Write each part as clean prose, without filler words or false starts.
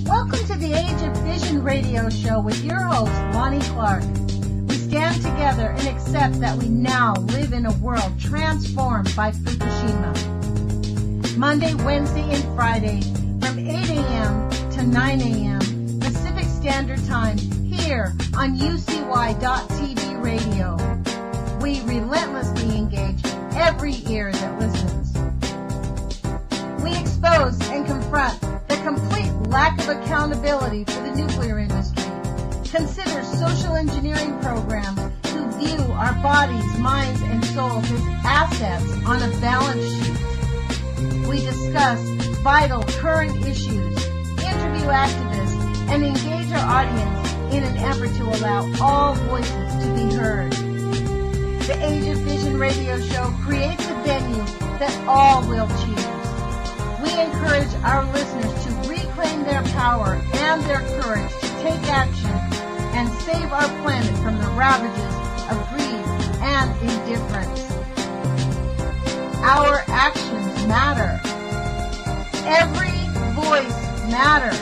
Welcome to the Age of Vision radio show with your host, Lonnie Clark. We stand together and accept that we now live in a world transformed by Fukushima. Monday, Wednesday, and Friday from 8 a.m. to 9 a.m. Pacific Standard Time here on UCY.TV radio. We relentlessly engage every ear that listens. We expose and confront the complete lack of accountability for the nuclear industry. Consider social engineering programs who view our bodies, minds, and souls as assets on a balance sheet. We discuss vital current issues, interview activists, and engage our audience in an effort to allow all voices to be heard. The Age of Vision radio show creates a venue that all will choose. We encourage our listeners to reclaim their power and their courage to take action and save our planet from the ravages of greed and indifference. Our actions matter. Every voice matters.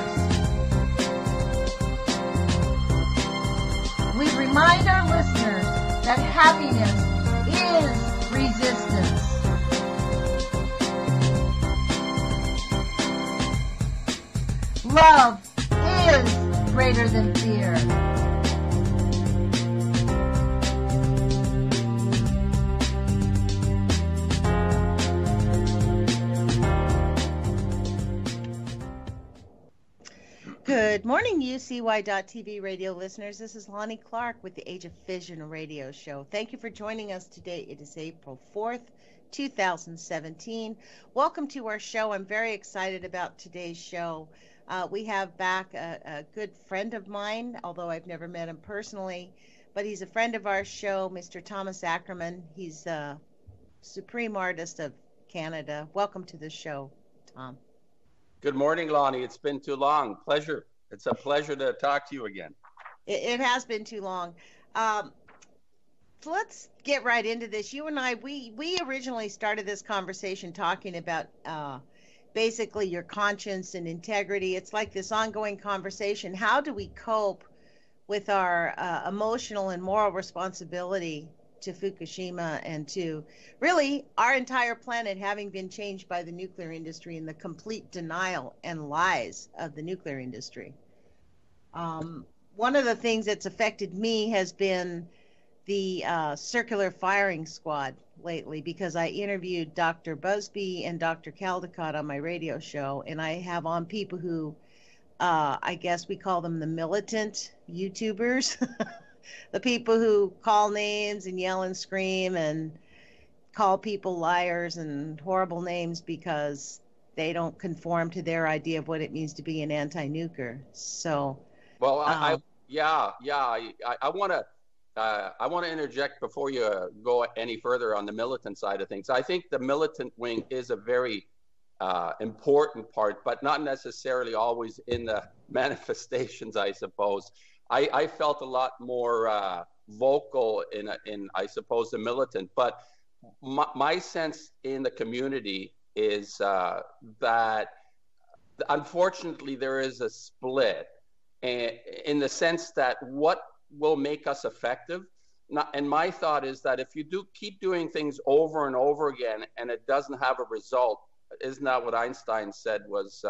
We remind our listeners that happiness is resistance. Love is greater than fear. Good morning, UCY.TV radio listeners. This is Lonnie Clark with the Age of Vision radio show. Thank you for joining us today. It is April 4th, 2017. Welcome to our show. I'm very excited about today's show. We have back a good friend of mine, although I've never met him personally, but he's a friend of our show, Mr. Thomas Ackerman. He's a Supreme Artist of Canada. Welcome to the show, Tom. Good morning, Lonnie. It's been too long. Pleasure. It's a pleasure to talk to you again. It has been too long. So let's get right into this. You and I, we originally started this conversation talking about basically your conscience and integrity. It's like this ongoing conversation. How do we cope with our emotional and moral responsibility to Fukushima and to really our entire planet having been changed by the nuclear industry and the complete denial and lies of the nuclear industry? One of the things that's affected me has been the circular firing squad lately, because I interviewed Dr. Busby and Dr. Caldecott on my radio show, and I have on people who I guess we call them the militant YouTubers. The people who call names and yell and scream and call people liars and horrible names because they don't conform to their idea of what it means to be an anti-nuker. So, well, I want to interject before you go any further on the militant side of things. I think the militant wing is a very important part, but not necessarily always in the manifestations, I suppose. I felt a lot more vocal in I suppose the militant, but my sense in the community is that unfortunately there is a split in the sense that what will make us effective. And my thought is that if you keep doing things over and over again and it doesn't have a result, isn't that what Einstein said was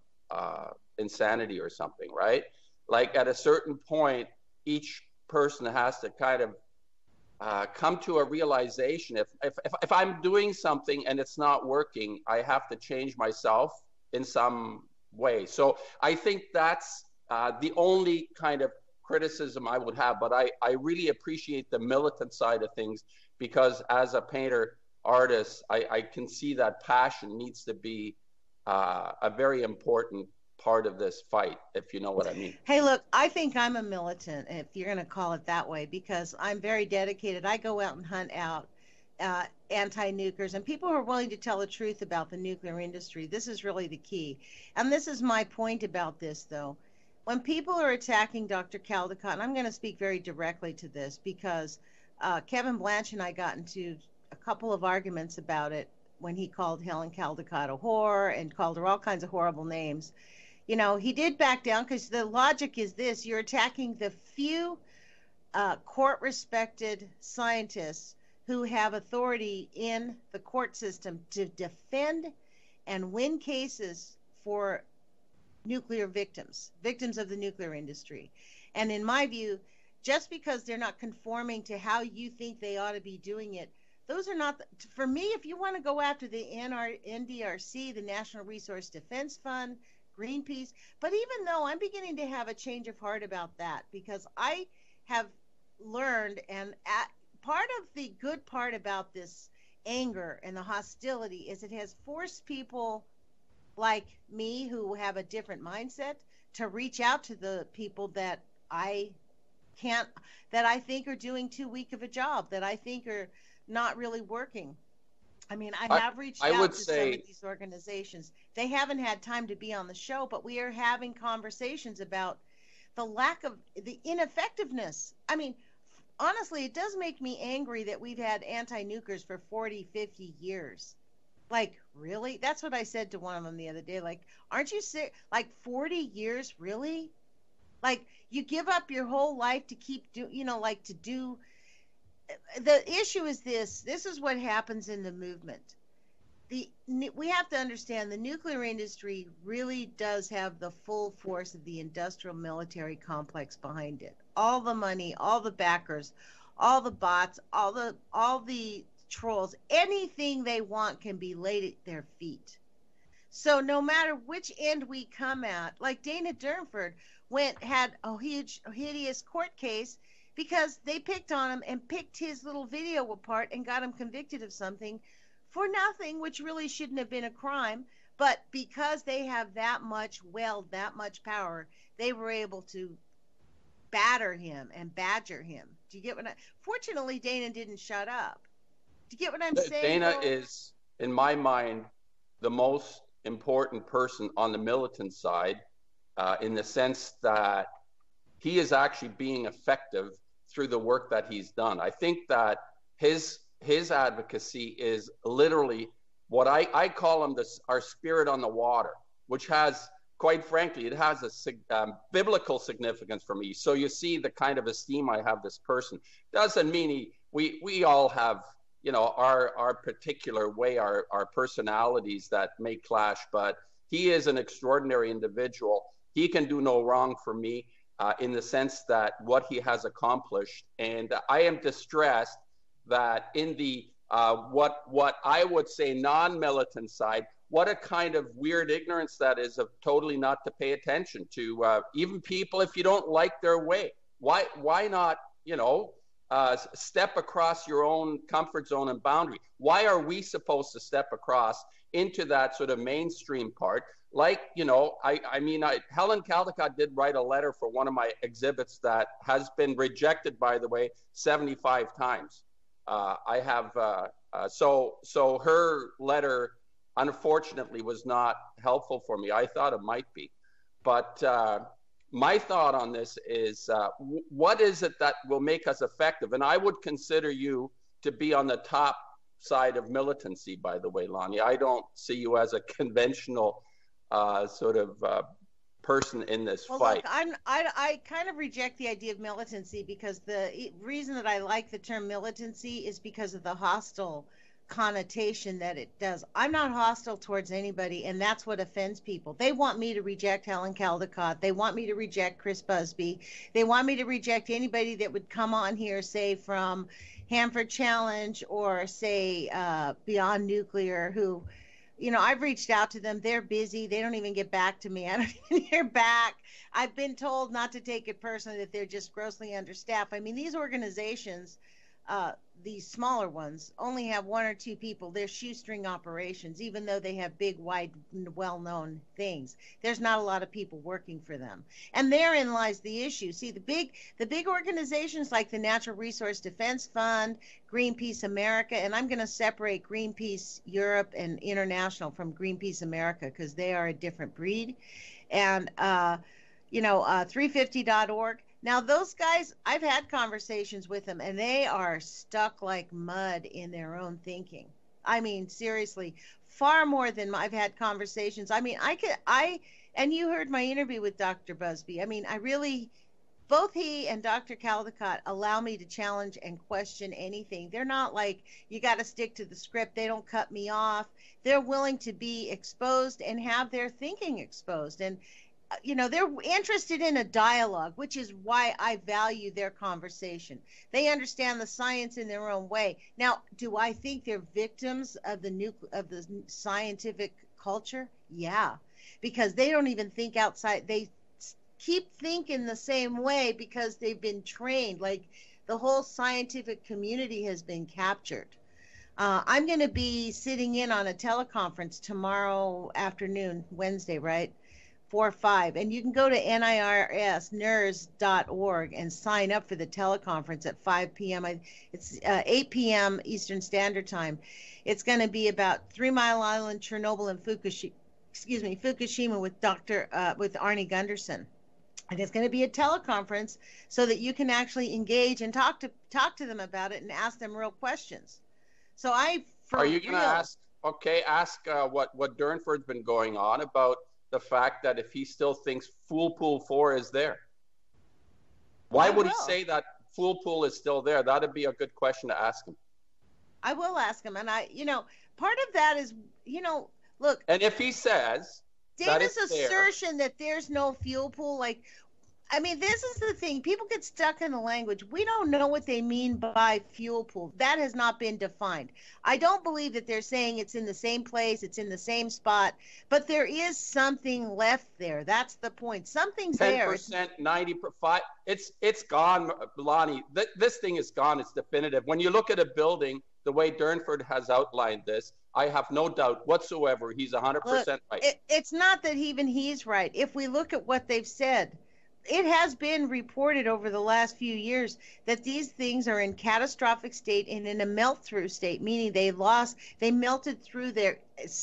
insanity or something, right? Like at a certain point, each person has to kind of come to a realization. If I'm doing something and it's not working, I have to change myself in some way. So I think that's the only kind of criticism I would have. But I really appreciate the militant side of things, because as a painter artist, I can see that passion needs to be a very important part of this fight, if you know what I mean. Hey, look, I think I'm a militant, if you're going to call it that way, because I'm very dedicated. I go out and hunt out anti-nukers and people who are willing to tell the truth about the nuclear industry. This is really the key. And this is my point about this, though. When people are attacking Dr. Caldecott, and I'm going to speak very directly to this because Kevin Blanch and I got into a couple of arguments about it when he called Helen Caldecott a whore and called her all kinds of horrible names. You know, he did back down because the logic is this: you're attacking the few court respected scientists who have authority in the court system to defend and win cases for nuclear victims, victims of the nuclear industry. And in my view, just because they're not conforming to how you think they ought to be doing it, those are not, for me, if you want to go after the NDRC, the National Resource Defense Fund, Greenpeace, but even though I'm beginning to have a change of heart about that, because I have learned, and part of the good part about this anger and the hostility is it has forced people like me who have a different mindset to reach out to the people that I can't, that I think are doing too weak of a job, that I think are not really working. I mean, I have reached out to some of these organizations. They haven't had time to be on the show, but we are having conversations about the lack of, the ineffectiveness. I mean, honestly, it does make me angry that we've had anti-nukers for 40, 50 years. Like, really? That's what I said to one of them the other day. Like, aren't you sick? Like, 40 years, really? Like, you give up your whole life to keep the issue is this is what happens in the movement. We have to understand the nuclear industry really does have the full force of the industrial military complex behind it. All the money, all the backers, all the bots, all the trolls, anything they want can be laid at their feet. So no matter which end we come at, like Dana Durnford had a huge, hideous court case because they picked on him and picked his little video apart and got him convicted of something for nothing, which really shouldn't have been a crime. But because they have that much power, they were able to batter him and badger him. Do you get what Fortunately, Dana didn't shut up. Do you get what I'm saying? Dana is, in my mind, the most important person on the militant side, in the sense that he is actually being effective through the work that he's done. I think that his advocacy is literally what I call him our spirit on the water, which has, quite frankly, it has a biblical significance for me. So you see the kind of esteem I have this person. Doesn't mean we all have, you know, our particular way, our personalities that may clash, but he is an extraordinary individual. He can do no wrong for me in the sense that what he has accomplished. And I am distressed that in the what I would say non-militant side, what a kind of weird ignorance that is of totally not to pay attention to even people if you don't like their way. Why not, you know, step across your own comfort zone and boundary? Why are we supposed to step across into that sort of mainstream part? Like, you know, Helen Caldicott did write a letter for one of my exhibits that has been rejected, by the way, 75 times. So her letter, unfortunately, was not helpful for me. I thought it might be. But my thought on this is, what is it that will make us effective? And I would consider you to be on the top side of militancy, by the way, Lonnie. I don't see you as a conventional sort of person in this fight. Look, I kind of reject the idea of militancy because the reason that I like the term militancy is because of the hostile connotation that it does. I'm not hostile towards anybody, and that's what offends people. They want me to reject Helen Caldicott. They want me to reject Chris Busby. They want me to reject anybody that would come on here, say from Hanford Challenge or say Beyond Nuclear, who, you know, I've reached out to them. They're busy. They don't even get back to me. I don't even hear back. I've been told not to take it personally, that they're just grossly understaffed. I mean, these organizations, these smaller ones, only have one or two people. They're shoestring operations, even though they have big, wide, well-known things. There's not a lot of people working for them. And therein lies the issue. See, the big organizations like the Natural Resource Defense Fund, Greenpeace America, and I'm going to separate Greenpeace Europe and International from Greenpeace America because they are a different breed. And, 350.org. Now, those guys, I've had conversations with them, and they are stuck like mud in their own thinking. I mean, seriously, far more than I've had conversations. I mean, And you heard my interview with Dr. Busby. I mean, I really, both he and Dr. Caldecott allow me to challenge and question anything. They're not like, you got to stick to the script. They don't cut me off. They're willing to be exposed and have their thinking exposed. And, they're interested in a dialogue, which is why I value their conversation. They understand the science in their own way. Now, do I think they're victims of the scientific culture? Yeah, because they don't even think outside. They keep thinking the same way because they've been trained. Like, the whole scientific community has been captured. I'm going to be sitting in on a teleconference tomorrow afternoon, Wednesday, right? 4 or 5. And you can go to NIRSNERS.org and sign up for the teleconference at 5 p.m. It's 8 p.m. Eastern Standard Time. It's going to be about 3 Mile Island, Chernobyl, and Fukushima with Arnie Gunderson. And it's going to be a teleconference so that you can actually engage and talk to them about it and ask them real questions. So are you going to ask what Durnford's been going on about the fact that if he still thinks Fool Pool 4 is there? Why would he say that Fool Pool is still there? That'd be a good question to ask him. I will ask him. And part of that is, look. And if he says Dana's assertion that there's no fuel pool, this is the thing. People get stuck in the language. We don't know what they mean by fuel pool. That has not been defined. I don't believe that they're saying it's in the same place, it's in the same spot, but there is something left there. That's the point. Something's 10%, there. 10%, 95%. It's gone, Lonnie. This thing is gone. It's definitive. When you look at a building, the way Durnford has outlined this, I have no doubt whatsoever he's 100% right. It's not that even he's right. If we look at what they've said, it has been reported over the last few years that these things are in catastrophic state and in a melt-through state, meaning they melted through their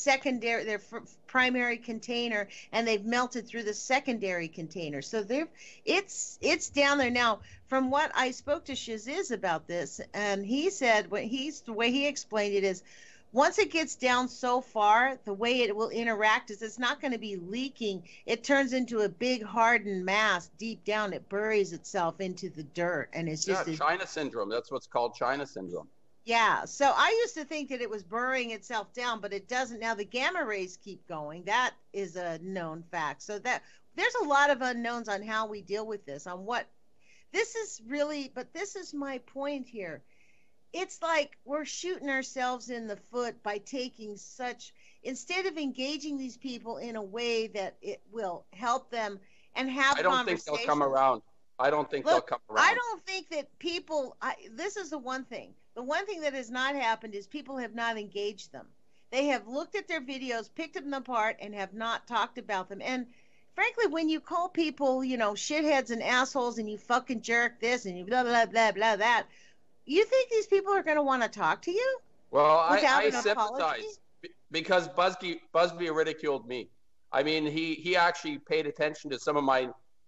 primary container, and they've melted through the secondary container. So it's down there now. From what I spoke to Shaziz about this, and he said the way he explained it is, once it gets down so far, the way it will interact is it's not going to be leaking. It turns into a big hardened mass deep down. It buries itself into the dirt, and it's just China syndrome. That's what's called China syndrome. Yeah. So I used to think that it was burying itself down, but it doesn't. Now the gamma rays keep going. That is a known fact. So that there's a lot of unknowns on how we deal with this. On what this is really, but this is my point here. It's like we're shooting ourselves in the foot by taking instead of engaging these people in a way that it will help them and have conversations. I don't think they'll come around. I don't think they'll come around. I don't think that this is the one thing. The one thing that has not happened is people have not engaged them. They have looked at their videos, picked them apart, and have not talked about them. And frankly, when you call people, shitheads and assholes, and you fucking jerk this and you blah, blah, blah, blah, that, you think these people are going to want to talk to you? Well, I sympathize because Busby ridiculed me. I mean, he actually paid attention to some of my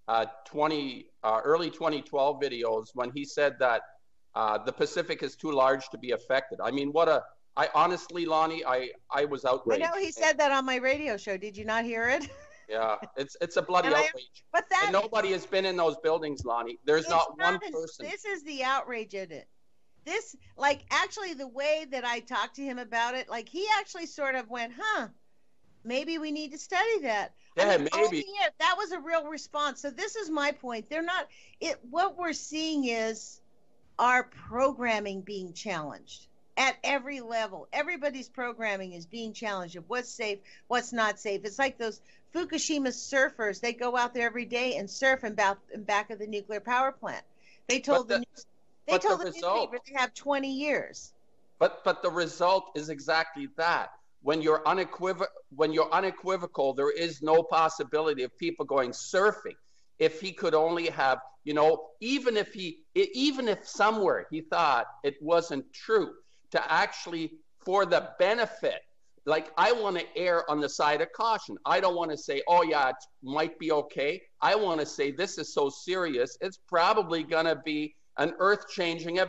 early 2012 videos when he said that the Pacific is too large to be affected. I mean, I honestly, Lonnie, I was outraged. I know he said that on my radio show. Did you not hear it? Yeah, it's a bloody outrage. And nobody has been in those buildings, Lonnie. There's not one person. This is the outrage in it. This, actually the way that I talked to him about it, he actually sort of went, maybe we need to study that. Yeah, maybe. That was a real response. So this is my point. What we're seeing is our programming being challenged at every level. Everybody's programming is being challenged of what's safe, what's not safe. It's like those Fukushima surfers. They go out there every day and surf in back of the nuclear power plant. They told the newspaper they have 20 years. But the result is exactly that. When you're unequivocal, there is no possibility of people going surfing. If he could only have, even if somewhere he thought it wasn't true, to actually, for the benefit, I want to err on the side of caution. I don't want to say, oh yeah, it might be okay. I want to say this is so serious, it's probably going to be an earth-changing event.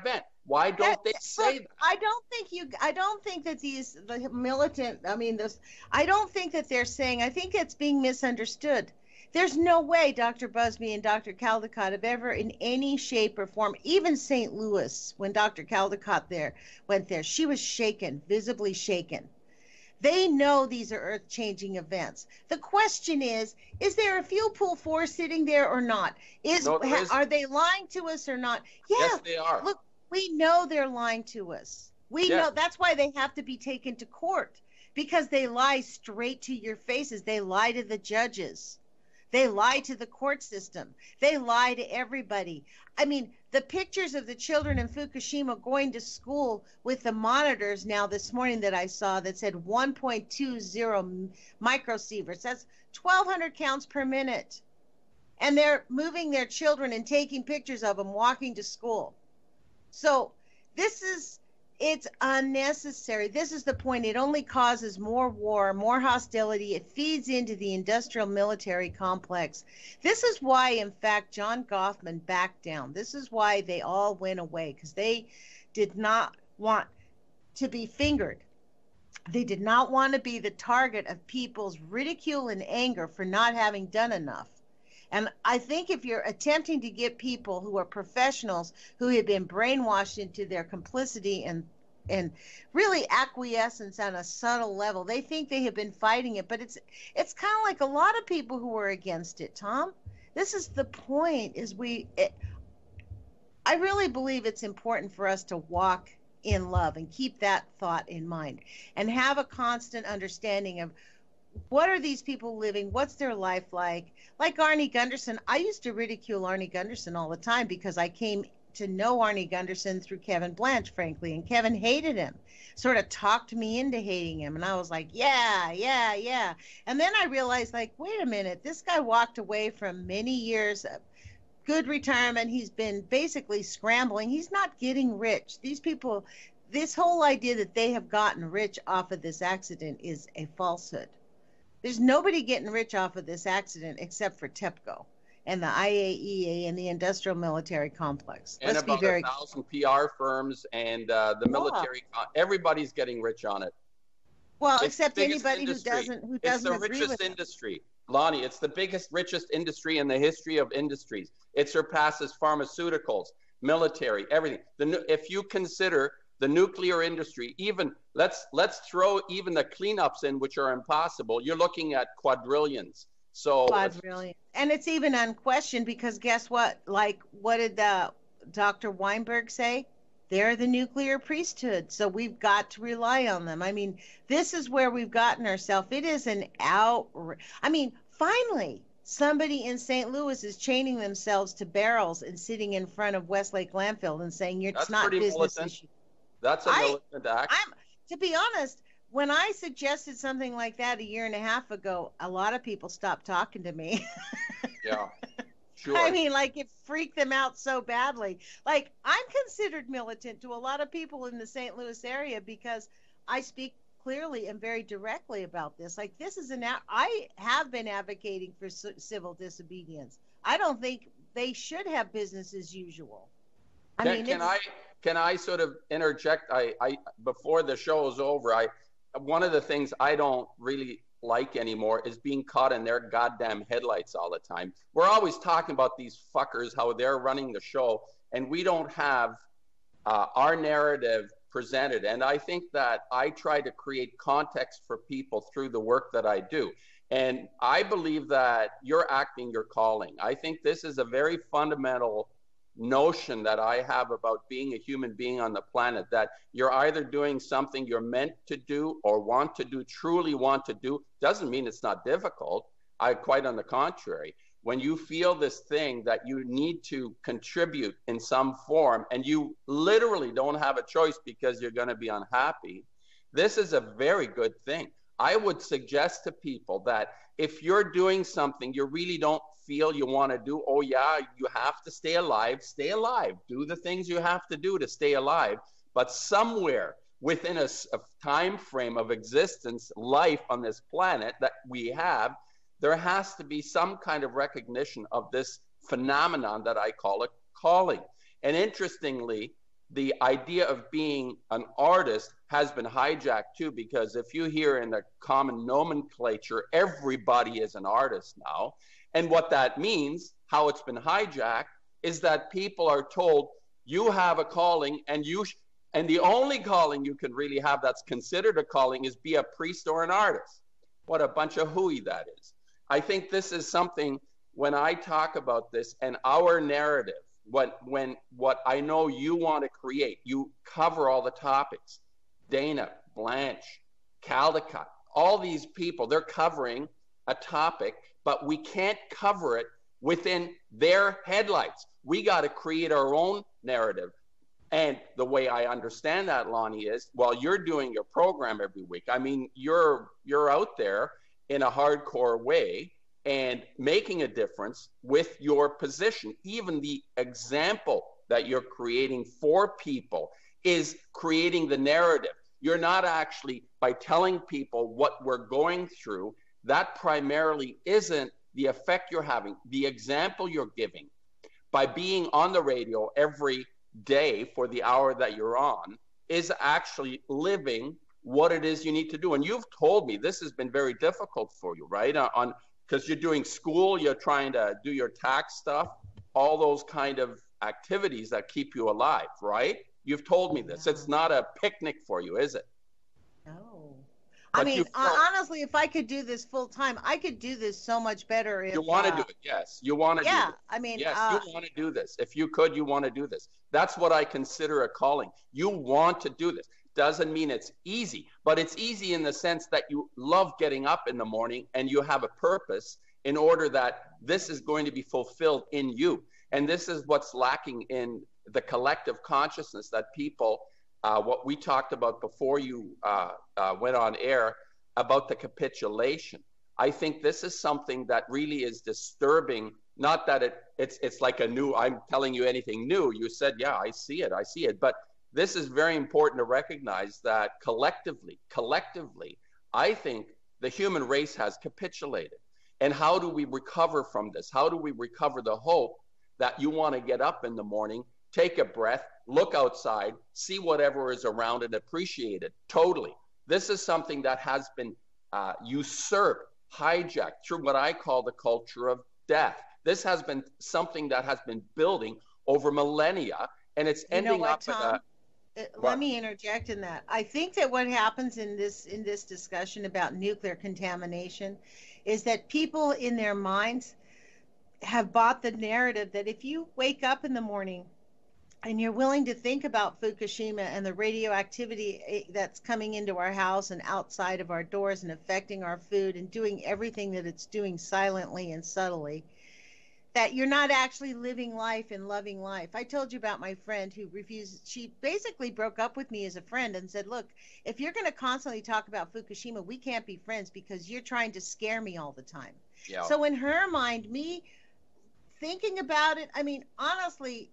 Why don't they say that? I don't think that the militant, I don't think that they're saying, I think it's being misunderstood. There's no way Dr. Busby and Dr. Caldecott have ever in any shape or form, even St. Louis, when Dr. Caldecott went there, she was shaken, visibly shaken. They know these are earth-changing events. The question is there a fuel pool 4 sitting there or not? Are they lying to us or not? Yeah, yes, they are. Look, we know they're lying to us. We know that's why they have to be taken to court, because they lie straight to your faces. They lie to the judges. They lie to the court system. They lie to everybody. I mean, the pictures of the children in Fukushima going to school with the monitors now this morning that I saw that said 1.20 microsieverts. That's 1,200 counts per minute. And they're moving their children and taking pictures of them walking to school. So it's unnecessary. This is the point. It only causes more war, more hostility. It feeds into the industrial military complex. This is why, in fact, John Goffman backed down. This is why they all went away, because they did not want to be fingered. They did not want to be the target of people's ridicule and anger for not having done enough. And I think if you're attempting to get people who are professionals who have been brainwashed into their complicity and really acquiescence on a subtle level, they think they have been fighting it. But it's kind of like a lot of people who are against it, Tom. This is the point, I really believe it's important for us to walk in love and keep that thought in mind and have a constant understanding of what are these people living? What's their life like? Like Arnie Gunderson, I used to ridicule Arnie Gunderson all the time because I came to know Arnie Gunderson through Kevin Blanche, frankly, and Kevin hated him, sort of talked me into hating him. And I was like, yeah. And then I realized, like, wait a minute, this guy walked away from many years of good retirement. He's been basically scrambling. He's not getting rich. These people, this whole idea that they have gotten rich off of this accident is a falsehood. There's nobody getting rich off of this accident except for TEPCO and the IAEA and the industrial military complex. And about 1,000 PR firms and the military. Everybody's getting rich on it. Well, except anybody who doesn't agree with it. It's the richest industry. Lonnie, it's the biggest, richest industry in the history of industries. It surpasses pharmaceuticals, military, everything. If you consider the nuclear industry, even let's throw even the cleanups in, which are impossible. You're looking at quadrillions. So quadrillion, and it's even unquestioned because guess what? Like, what did Dr. Weinberg say? They're the nuclear priesthood, so we've got to rely on them. I mean, this is where we've gotten ourselves. It is an outrage. I mean, finally, somebody in St. Louis is chaining themselves to barrels and sitting in front of Westlake landfill and saying it's not business issue. That's a militant act. To be honest, when I suggested something like that a year and a half ago, a lot of people stopped talking to me. Yeah, sure. I mean, like, it freaked them out so badly. Like, I'm considered militant to a lot of people in the St. Louis area because I speak clearly and very directly about this. Like, this is I have been advocating for civil disobedience. I don't think they should have business as usual. Can I sort of interject? I before the show is over, one of the things I don't really like anymore is being caught in their goddamn headlights all the time. We're always talking about these fuckers, how they're running the show, and we don't have our narrative presented. And I think that I try to create context for people through the work that I do. And I believe that you're acting your calling. I think this is a very fundamental notion that I have about being a human being on the planet, that you're either doing something you're meant to do or want to do, truly want to do. Doesn't mean it's not difficult. Quite on the contrary. When you feel this thing that you need to contribute in some form and you literally don't have a choice because you're going to be unhappy, this is a very good thing. I would suggest to people that if you're doing something you really don't feel you want to do, oh yeah, you have to stay alive, do the things you have to do to stay alive, but somewhere within a time frame of existence, life on this planet that we have, there has to be some kind of recognition of this phenomenon that I call a calling. And interestingly, the idea of being an artist has been hijacked too, because if you hear in the common nomenclature, everybody is an artist now. And what that means, how it's been hijacked, is that people are told you have a calling, and and the only calling you can really have that's considered a calling is be a priest or an artist. What a bunch of hooey that is. I think this is something, when I talk about this and our narrative, what I know you want to create, you cover all the topics. Dana, Blanche, Caldecott, all these people, they're covering a topic, but we can't cover it within their headlights. We got to create our own narrative. And the way I understand that, Lonnie, is while you're doing your program every week, I mean, you're out there in a hardcore way and making a difference with your position. Even the example that you're creating for people is creating the narrative. You're not actually, by telling people what we're going through, that primarily isn't the effect you're having. The example you're giving by being on the radio every day for the hour that you're on is actually living what it is you need to do. And you've told me this has been very difficult for you, right? Because you're doing school, you're trying to do your tax stuff, all those kind of activities that keep you alive, right? You've told me this. It's not a picnic for you, is it? No. I mean, honestly, if I could do this full time, I could do this so much better. If, you want to do it, yes. You want to do it. Yeah, I mean, yes, you want to do this. If you could, you want to do this. That's what I consider a calling. You want to do this. Doesn't mean it's easy, but it's easy in the sense that you love getting up in the morning and you have a purpose in order that this is going to be fulfilled in you. And this is what's lacking in the collective consciousness that people, what we talked about before you went on air about the capitulation. I think this is something that really is disturbing. Not that it's like a new, I'm telling you anything new. You said, yeah, I see it. But this is very important to recognize that collectively, I think the human race has capitulated. And how do we recover from this? How do we recover the hope that you want to get up in the morning, take a breath, look outside, see whatever is around and appreciate it totally? This is something that has been usurped, hijacked through what I call the culture of death. This has been something that has been building over millennia, and it's ending up Tom? Let me interject in that. I think that what happens in this discussion about nuclear contamination is that people in their minds have bought the narrative that if you wake up in the morning and you're willing to think about Fukushima and the radioactivity that's coming into our house and outside of our doors and affecting our food and doing everything that it's doing silently and subtly, that you're not actually living life and loving life. I told you about my friend who refused. She basically broke up with me as a friend and said, look, if you're going to constantly talk about Fukushima, we can't be friends because you're trying to scare me all the time. Yeah. So in her mind, me thinking about it, I mean, honestly,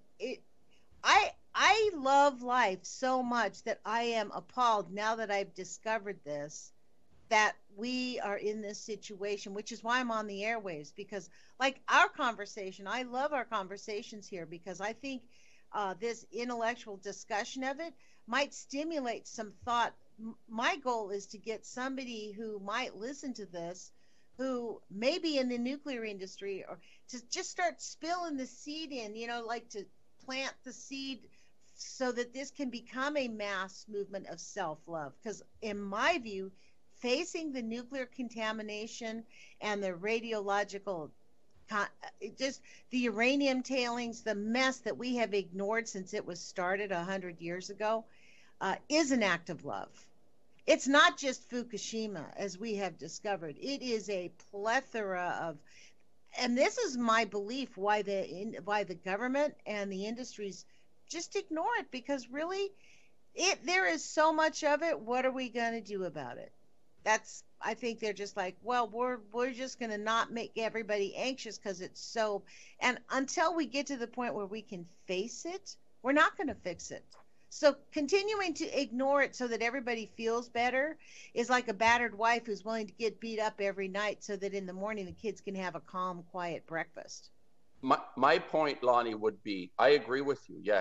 I love life so much that I am appalled now that I've discovered this, that we are in this situation, which is why I'm on the airwaves, because like our conversation, I love our conversations here because I think this intellectual discussion of it might stimulate some thought. My goal is to get somebody who might listen to this, who may be in the nuclear industry, or to just start spilling the seed in, like to plant the seed so that this can become a mass movement of self-love. Because in my view, facing the nuclear contamination and the radiological, just the uranium tailings, the mess that we have ignored since it was started 100 years ago, is an act of love. It's not just Fukushima, as we have discovered. It is a plethora of, and this is my belief, why the government and the industries just ignore it, because really, there is so much of it. What are we going to do about it? I think they're just like, well, we're just going to not make everybody anxious because it's so, and until we get to the point where we can face it, we're not going to fix it. So continuing to ignore it so that everybody feels better is like a battered wife who's willing to get beat up every night so that in the morning the kids can have a calm, quiet breakfast. My point, Lonnie, would be, I agree with you, yes.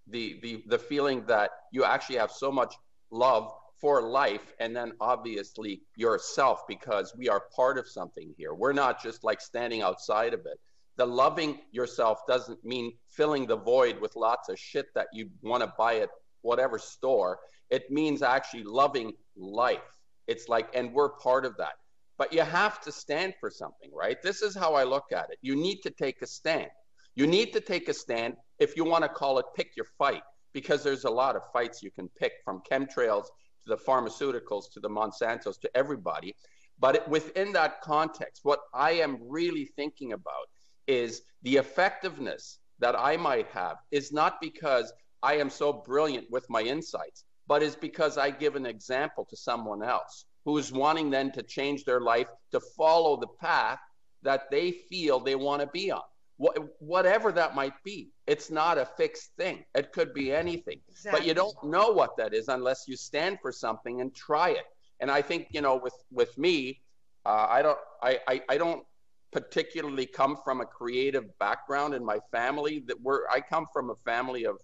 the feeling that you actually have so much love for life, and then obviously yourself, because we are part of something here. We're not just like standing outside of it. The loving yourself doesn't mean filling the void with lots of shit that you want to buy at whatever store. It means actually loving life. It's like, and we're part of that. But you have to stand for something, right? This is how I look at it. You need to take a stand. You need to take a stand, if you want to call it pick your fight, because there's a lot of fights you can pick, from chemtrails to the pharmaceuticals to the Monsantos to everybody. But within that context, what I am really thinking about is the effectiveness that I might have is not because I am so brilliant with my insights, but is because I give an example to someone else who is wanting then to change their life, to follow the path that they feel they want to be on. Whatever that might be. It's not a fixed thing. It could be anything. Exactly. But you don't know what that is unless you stand for something and try it. And I think, you know, with me, I don't particularly come from a creative background in my family. I come from a family of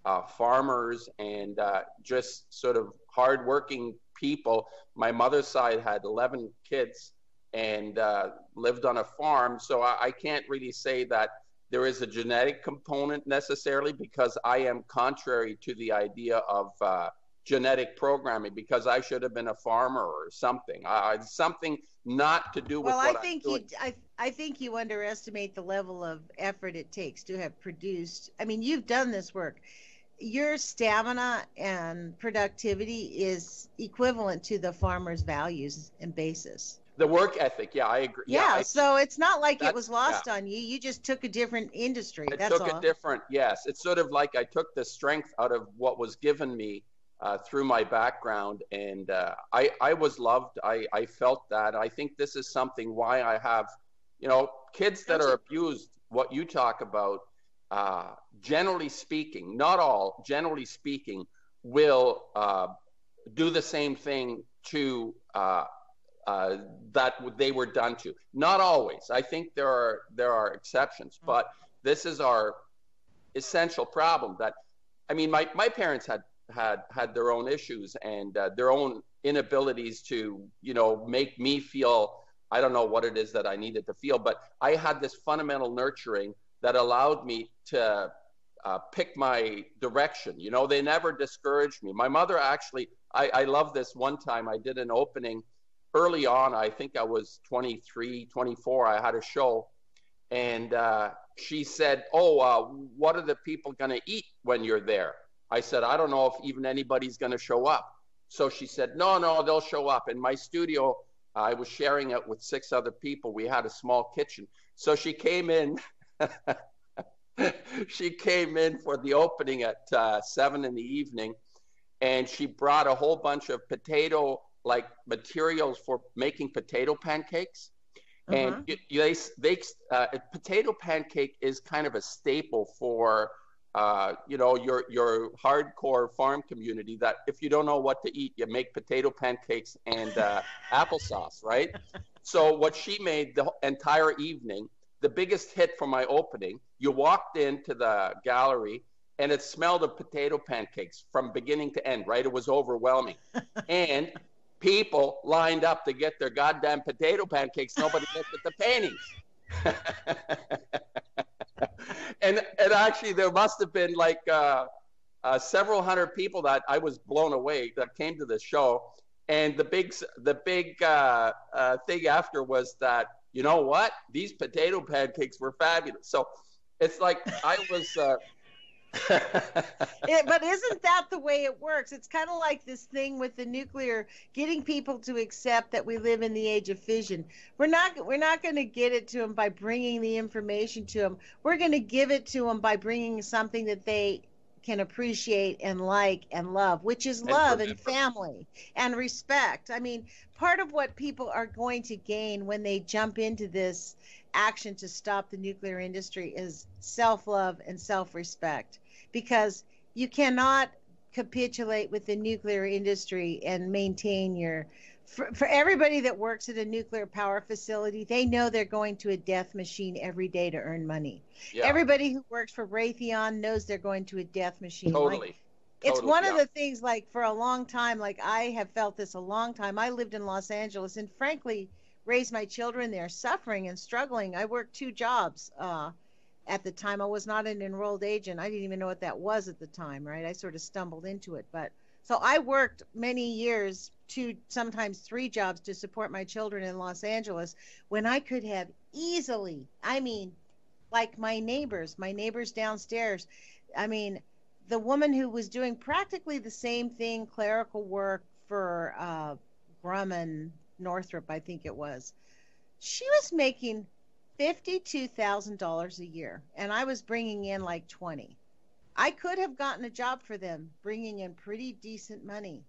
farmers and just sort of hardworking people. My mother's side had 11 kids and lived on a farm. So I can't really say that there is a genetic component necessarily, because I am contrary to the idea of genetic programming, because I should have been a farmer or something. Something not to do with what I'm doing. I think you underestimate the level of effort it takes to have produced. I mean, you've done this work. Your stamina and productivity is equivalent to the farmer's values and basis. The work ethic, yeah, I agree. Yeah, so it's not like it was lost on you. You just took a different industry. Yes. It's sort of like I took the strength out of what was given me through my background, and I was loved. I felt that. I think this is something why I have, you know, kids that are abused, what you talk about, generally speaking, not all, generally speaking, will do the same thing to that they were done to. Not always. I think there are exceptions, but this is our essential problem. That, I mean, my parents had their own issues and their own inabilities to, you know, make me feel, I don't know what it is that I needed to feel, but I had this fundamental nurturing that allowed me to pick my direction. You know, they never discouraged me. My mother actually, I love this. One time I did an opening early on. I think I was 23, 24. I had a show, and she said, what are the people going to eat when you're there? I said, I don't know if even anybody's going to show up. So she said, no, they'll show up. In my studio, I was sharing it with 6 other people. We had a small kitchen. So she came in. She came in for the opening at 7 in the evening, and she brought a whole bunch of potato materials for making potato pancakes. And potato pancake is kind of a staple for your hardcore farm community, that if you don't know what to eat, you make potato pancakes and applesauce, right? So what she made the entire evening, the biggest hit for my opening, you walked into the gallery and it smelled of potato pancakes from beginning to end, right? It was overwhelming. And people lined up to get their goddamn potato pancakes. Nobody looked at the paintings. And actually there must have been several hundred people that I was blown away that came to the show. And the big thing after was that, you know what? These potato pancakes were fabulous. So it's like I was... But isn't that the way it works? It's kind of like this thing with the nuclear, getting people to accept that we live in the age of fission. We're not going to get it to them by bringing the information to them. We're going to give it to them by bringing something that they can appreciate and like and love, which is love and family and respect. I mean, part of what people are going to gain when they jump into this action to stop the nuclear industry is self-love and self-respect, because you cannot capitulate with the nuclear industry and maintain your For everybody that works at a nuclear power facility, they know they're going to a death machine every day to earn money. Yeah. Everybody who works for Raytheon knows they're going to a death machine. Totally. Like, it's one Yeah. of the things, like, for a long time, like, I have felt this a long time. I lived in Los Angeles and frankly raised my children there, suffering and struggling. I worked 2 jobs at the time. I was not an enrolled agent. I didn't even know what that was at the time, right? I sort of stumbled into it. But so I worked many years, 2, sometimes 3 jobs to support my children in Los Angeles when I could have easily, I mean, like my neighbors downstairs. I mean, the woman who was doing practically the same thing, clerical work for Grumman Northrop, I think it was, she was making $52,000 a year, and I was bringing in like 20. I could have gotten a job for them, bringing in pretty decent money,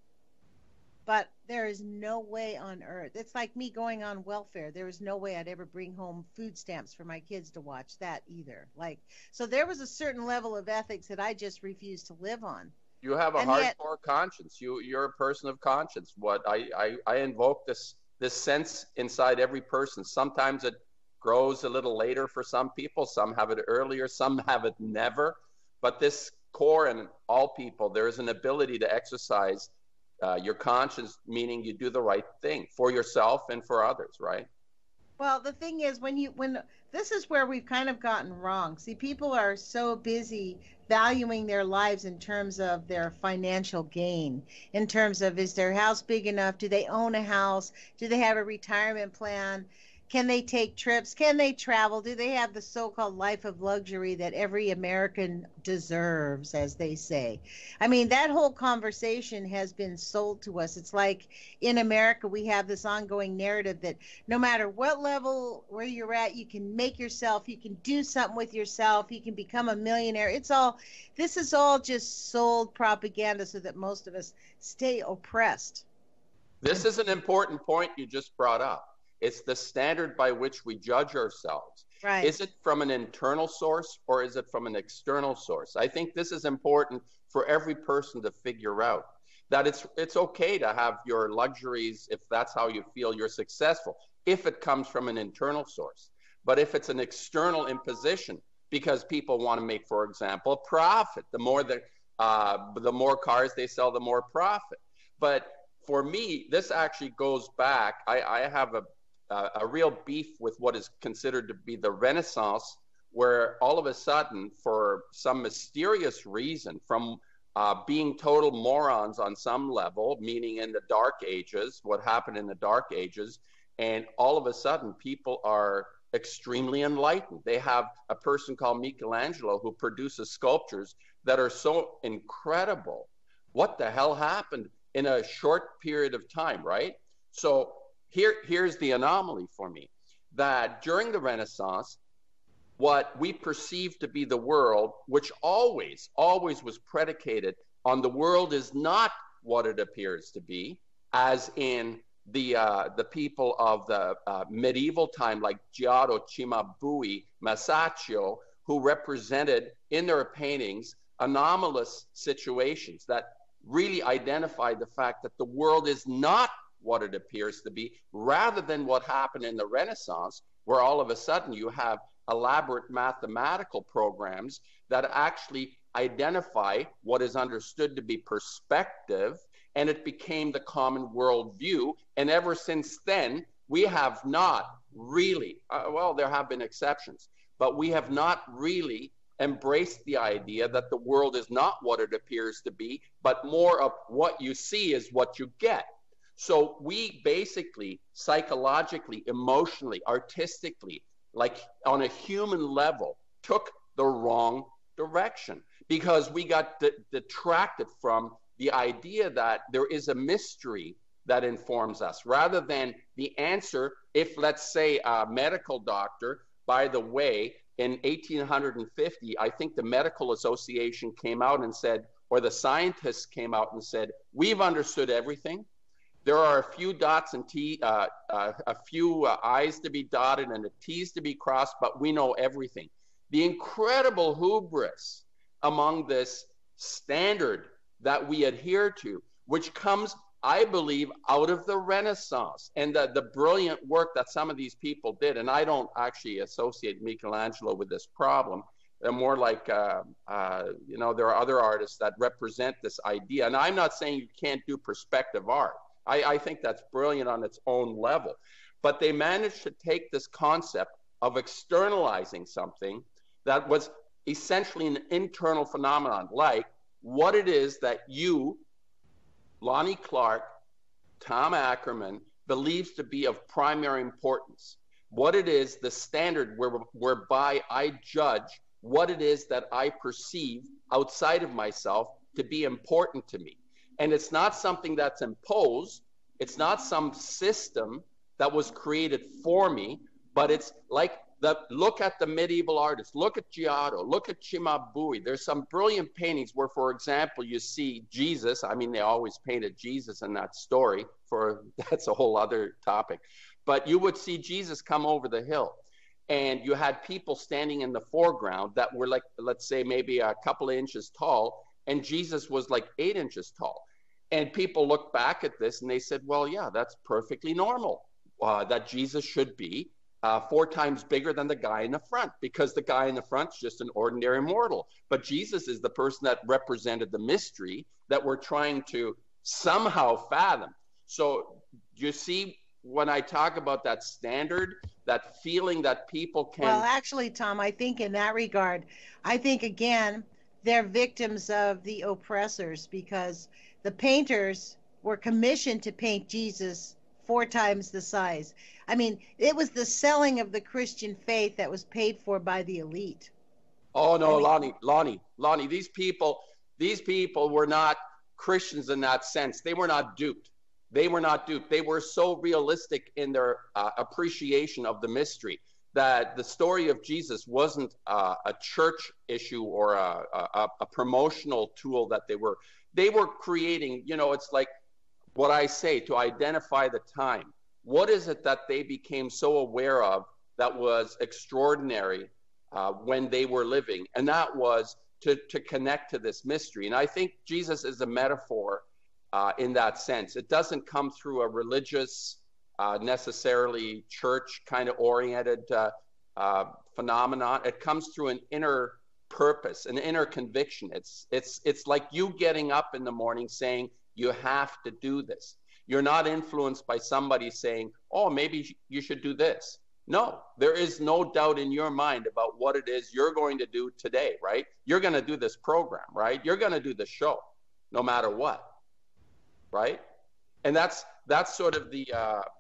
but there is no way on earth. It's like me going on welfare. There is no way I'd ever bring home food stamps for my kids to watch that either. Like, so there was a certain level of ethics that I just refused to live on. You have a hardcore conscience. You're a person of conscience. What I invoke this sense inside every person. Sometimes it grows a little later for some people. Some have it earlier. Some have it never. But this core in all people, there is an ability to exercise your conscience, meaning you do the right thing for yourself and for others, right? Well, the thing is, when this is where we've kind of gotten wrong. See, people are so busy valuing their lives in terms of their financial gain, in terms of, is their house big enough? Do they own a house? Do they have a retirement plan? Can they take trips? Can they travel? Do they have the so-called life of luxury that every American deserves, as they say? I mean, that whole conversation has been sold to us. It's like in America, we have this ongoing narrative that no matter what level where you're at, you can make yourself, you can do something with yourself, you can become a millionaire. This is all just sold propaganda so that most of us stay oppressed. This is an important point you just brought up. It's the standard by which we judge ourselves. Right. Is it from an internal source or is it from an external source? I think this is important for every person to figure out, that it's okay to have your luxuries if that's how you feel you're successful, if it comes from an internal source. But if it's an external imposition, because people want to make, for example, a profit, the more cars they sell, the more profit. But for me, this actually goes back. I have a real beef with what is considered to be the Renaissance, where all of a sudden, for some mysterious reason, from being total morons on some level, meaning in the Dark Ages, what happened in the Dark Ages, and all of a sudden people are extremely enlightened. They have a person called Michelangelo who produces sculptures that are so incredible. What the hell happened in a short period of time, right? So here's the anomaly for me, that during the Renaissance, what we perceive to be the world, which always was predicated on the world is not what it appears to be, as in the people of the medieval time, like Giotto, Cimabue, Masaccio, who represented in their paintings anomalous situations that really identified the fact that the world is not what it appears to be, rather than what happened in the Renaissance, where all of a sudden you have elaborate mathematical programs that actually identify what is understood to be perspective, and it became the common worldview. And ever since then, we have not really, well, there have been exceptions, but we have not really embraced the idea that the world is not what it appears to be, but more of what you see is what you get. So we basically psychologically, emotionally, artistically, like on a human level, took the wrong direction because we got detracted from the idea that there is a mystery that informs us, rather than the answer. If, let's say, a medical doctor, by the way, in 1850, I think the Medical Association came out and said, or the scientists came out and said, we've understood everything. There are a few dots and a few I's to be dotted and the T's to be crossed, but we know everything. The incredible hubris among this standard that we adhere to, which comes I believe, out of the Renaissance and the brilliant work that some of these people did. And I don't actually associate Michelangelo with this problem. They're more like, there are other artists that represent this idea. And I'm not saying you can't do perspective art. I think that's brilliant on its own level. But they managed to take this concept of externalizing something that was essentially an internal phenomenon, like what it is that you, Lonnie Clark, Tom Ackerman, believes to be of primary importance. What it is, the standard whereby I judge what it is that I perceive outside of myself to be important to me. And it's not something that's imposed. It's not some system that was created for me, but it's like look at the medieval artists, look at Giotto, look at Cimabue. There's some brilliant paintings where, for example, you see Jesus. I mean, they always painted Jesus in that story, that's a whole other topic. But you would see Jesus come over the hill, and you had people standing in the foreground that were like, let's say, maybe a couple of inches tall, and Jesus was like 8 inches tall. And people look back at this and they said, well, yeah, that's perfectly normal, that Jesus should be 4 times bigger than the guy in the front, because the guy in the front is just an ordinary mortal. But Jesus is the person that represented the mystery that we're trying to somehow fathom. So you see, when I talk about that standard, that feeling that people can... Well, actually, Tom, I think in that regard, I think, again, they're victims of the oppressors, because the painters were commissioned to paint Jesus 4 times the size. I mean, it was the selling of the Christian faith that was paid for by the elite. Oh, no, Lonnie, these people were not Christians in that sense. They were not duped. They were so realistic in their appreciation of the mystery that the story of Jesus wasn't a church issue or a promotional tool that they were creating. You know, it's like what I say, to identify the time. What is it that they became so aware of that was extraordinary when they were living? And that was to connect to this mystery. And I think Jesus is a metaphor in that sense. It doesn't come through a religious, necessarily church kind of oriented phenomenon. It comes through an inner purpose, an inner conviction. It's like you getting up in the morning saying, you have to do this. You're not influenced by somebody saying, oh, maybe you should do this. No, there is no doubt in your mind about what it is you're going to do today, right? You're going to do this program, right? You're going to do the show, no matter what, right? And that's sort of the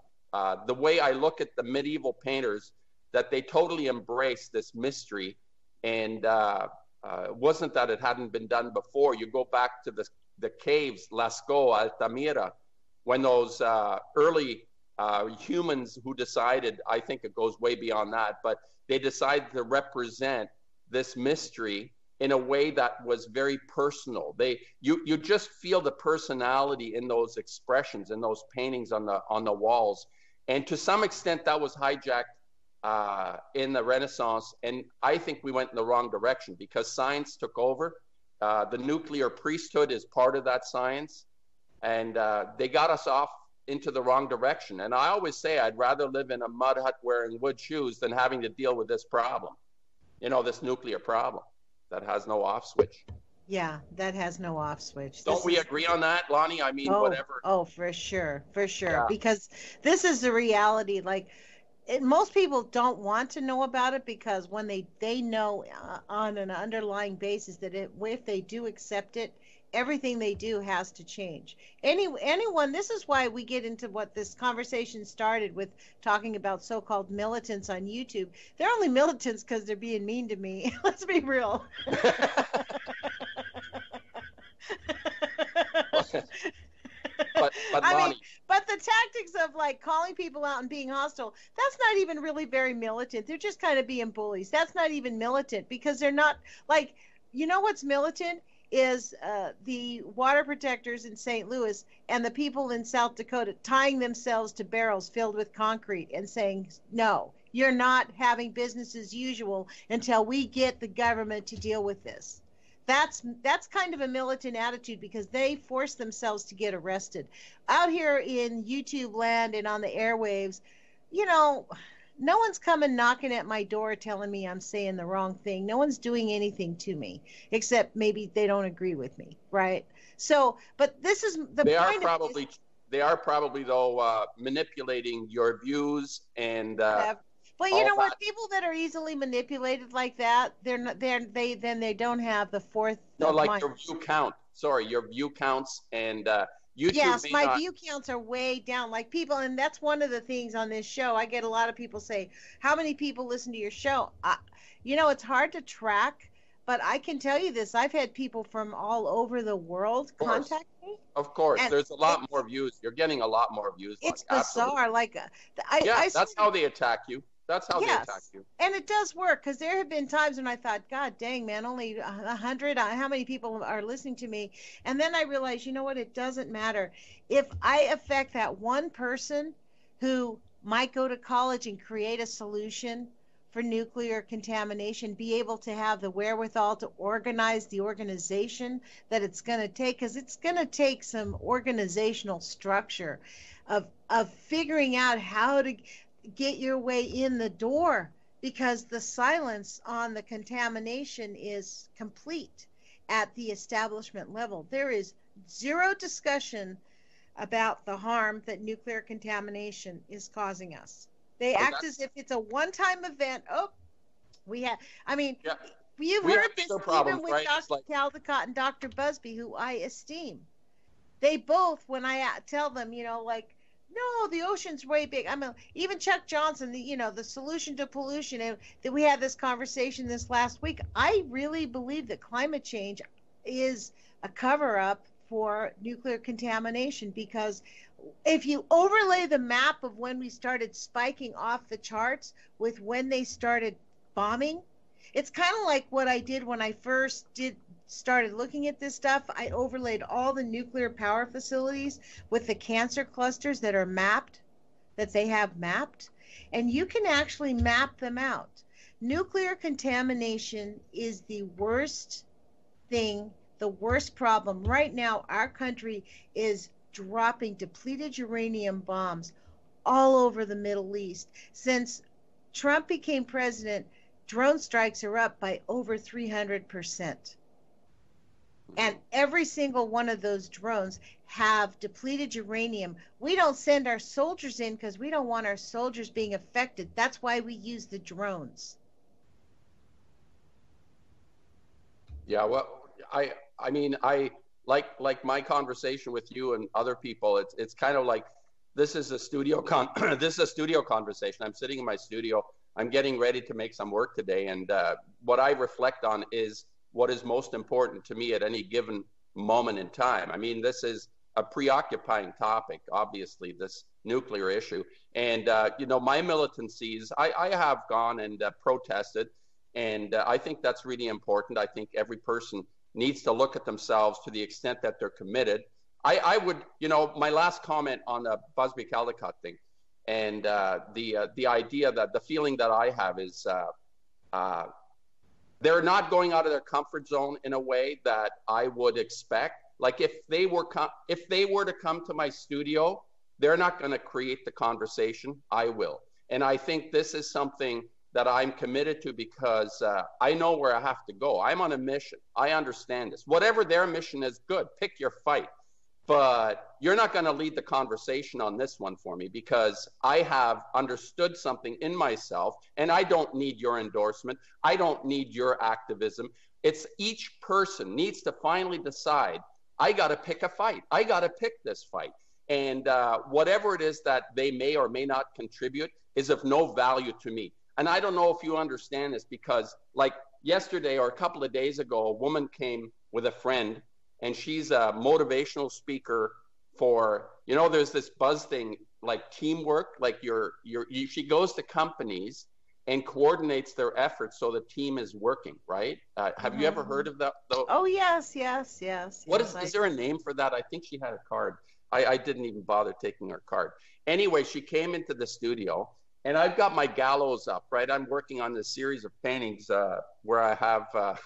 way I look at the medieval painters, that they totally embrace this mystery. And it wasn't that it hadn't been done before. You go back to the caves, Lascaux, Altamira, when those early humans who decided, I think it goes way beyond that, but they decided to represent this mystery in a way that was very personal. You just feel the personality in those expressions, in those paintings on the walls. And to some extent that was hijacked in the Renaissance. And I think we went in the wrong direction because science took over. The nuclear priesthood is part of that science. And they got us off into the wrong direction. And I always say I'd rather live in a mud hut wearing wood shoes than having to deal with this problem, this nuclear problem that has no off switch. Yeah, that has no off switch. Don't we agree on that, Lonnie? I mean, whatever. Oh, for sure. Yeah. Because this is the reality. Like, most people don't want to know about it, because when they know on an underlying basis that if they do accept it, everything they do has to change. Anyone, this is why we get into what this conversation started with, talking about so-called militants on YouTube. They're only militants because they're being mean to me. Let's be real. But but the tactics of like calling people out and being hostile, that's not even really very militant. They're just kind of being bullies. That's not even militant, because they're not like, what's militant is the water protectors in St. Louis and the people in South Dakota tying themselves to barrels filled with concrete and saying, no, you're not having business as usual until we get the government to deal with this. that's kind of a militant attitude because they force themselves to get arrested. Out here in YouTube land and on the airwaves, you know, no one's coming knocking at my door telling me I'm saying the wrong thing. No one's doing anything to me except maybe they don't agree with me, right? So, but this is the They are point probably of this, they are probably though manipulating your views and but you all know that. what? People that are easily manipulated like that, they're not. They don't have the fourth No, of like mind. your view count. Sorry, your view counts and YouTube Yes, may my not. view counts are way down. Like people, and that's one of the things on this show. I get a lot of people say, "How many people listen to your show?" You know, it's hard to track, but I can tell you this: I've had people from all over the world Of course, contact me, of course. and There's a lot it's more views. You're getting a lot more views, Bonnie. it's Absolutely. bizarre. Like Yeah, I that's swear how they attack you. That's how they attack yes, you. and it does work because there have been times when I thought, God dang, man, only 100. How many people are listening to me? And then I realized, you know what? It doesn't matter if I affect that one person who might go to college and create a solution for nuclear contamination, be able to have the wherewithal to organize the organization that it's going to take, because it's going to take some organizational structure of figuring out how to get your way in the door because the silence on the contamination is complete at the establishment level. There is zero discussion about the harm that nuclear contamination is causing us. They Oh, act as that's if it's a one-time event. Oh, we have, I mean, yeah. you've We have heard this bigger even problems, with right? Dr. It's like Caldecott and Dr. Busby, who I esteem. They both, when I tell them, you know, like, no, the ocean's way big. I mean, even Chuck Johnson, the solution to pollution, and that we had this conversation this last week. I really believe that climate change is a cover up for nuclear contamination because if you overlay the map of when we started spiking off the charts with when they started bombing, it's kind of like what I did when I first started looking at this stuff. I overlaid all the nuclear power facilities with the cancer clusters that are mapped, that they have mapped, and you can actually map them out. Nuclear contamination is the worst thing, the worst problem. Right now, our country is dropping depleted uranium bombs all over the Middle East. Since Trump became president, drone strikes are up by over 300%. And every single one of those drones have depleted uranium. We don't send our soldiers in because we don't want our soldiers being affected. That's why we use the drones. yeah. Well, I mean I like my conversation with you and other people. It's kind of like this is a this is a studio conversation. I'm sitting in my studio. I'm getting ready to make some work today, and what I reflect on is what is most important to me at any given moment in time. I mean, this is a preoccupying topic, obviously, this nuclear issue. And, my militancies, I have gone and protested, and I think that's really important. I think every person needs to look at themselves to the extent that they're committed. I would, my last comment on the Busby Caldecott thing, and the idea that the feeling that I have is they're not going out of their comfort zone in a way that I would expect. Like if they were to come to my studio, they're not going to create the conversation. I will. And I think this is something that I'm committed to because I know where I have to go. I'm on a mission. I understand this. Whatever their mission is, good. Pick your fight. But you're not going to lead the conversation on this one for me because I have understood something in myself and I don't need your endorsement. I don't need your activism. It's each person needs to finally decide, I got to pick a fight. I got to pick this fight. And whatever it is that they may or may not contribute is of no value to me. And I don't know if you understand this because like yesterday or a couple of days ago, a woman came with a friend and she's a motivational speaker for, there's this buzz thing like teamwork, like she goes to companies and coordinates their efforts so the team is working, right? Have you ever heard of that? Oh, yes. What is there a name for that? I think she had a card. I didn't even bother taking her card. Anyway, she came into the studio And I've got my gallows up, right? I'm working on this series of paintings where I have,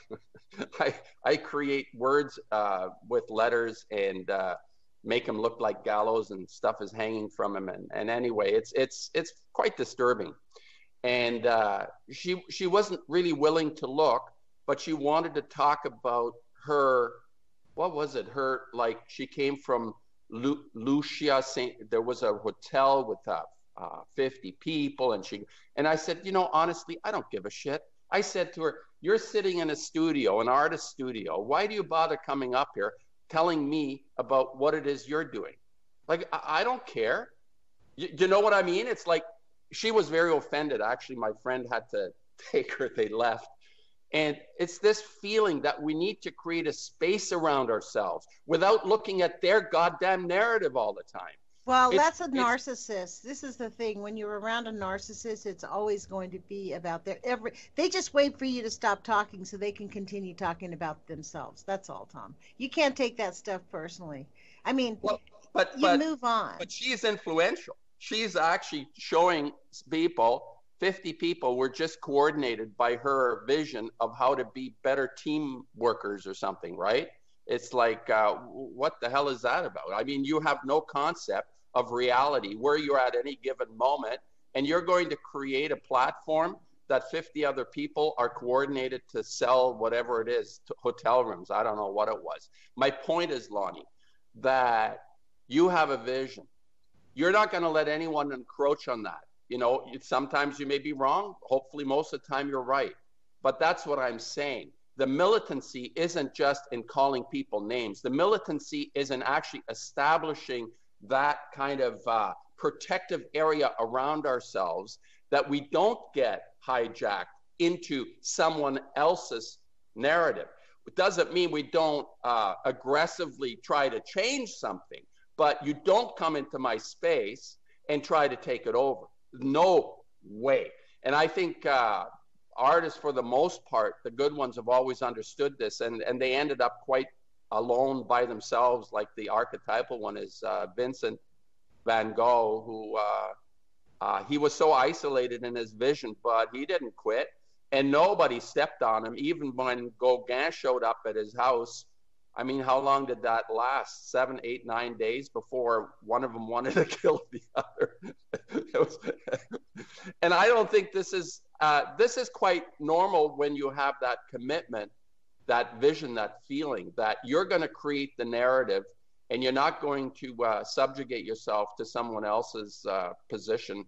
I create words with letters and make them look like gallows, and stuff is hanging from them. And anyway, it's quite disturbing. And she wasn't really willing to look, but she wanted to talk about her, what was it? Her, like, she came from Lucia, there was a hotel with 50 people, and I said, you know, honestly, I don't give a shit. I said to her, you're sitting in a studio, an artist studio. Why do you bother coming up here telling me about what it is you're doing? Like, I don't care. You know what I mean? It's like, she was very offended. Actually, my friend had to take her, they left. And it's this feeling that we need to create a space around ourselves without looking at their goddamn narrative all the time. Well, that's a narcissist. This is the thing. When you're around a narcissist, it's always going to be about they just wait for you to stop talking so they can continue talking about themselves. That's all, Tom. You can't take that stuff personally. I mean, but move on. But she's influential. She's actually showing people, 50 people were just coordinated by her vision of how to be better team workers or something, right? It's like, what the hell is that about? I mean, you have no concept of reality, where you're at any given moment, and you're going to create a platform that 50 other people are coordinated to sell whatever it is, to hotel rooms. I don't know what it was. My point is, Lonnie, that you have a vision. You're not going to let anyone encroach on that. You know, sometimes you may be wrong. Hopefully, most of the time you're right. But that's what I'm saying. The militancy isn't just in calling people names. The militancy is in actually establishing that kind of protective area around ourselves, that we don't get hijacked into someone else's narrative. It doesn't mean we don't aggressively try to change something, but you don't come into my space and try to take it over. No way. And I think artists, for the most part, the good ones, have always understood this, and they ended up quite alone by themselves. Like the archetypal one is Vincent van Gogh, who he was so isolated in his vision, but he didn't quit, and nobody stepped on him. Even when Gauguin showed up at his house, I mean, how long did that last? 7, 8, 9 days before one of them wanted to kill the other. And I don't think this is quite normal when you have that commitment, that vision, that feeling that you're going to create the narrative, and you're not going to subjugate yourself to someone else's position.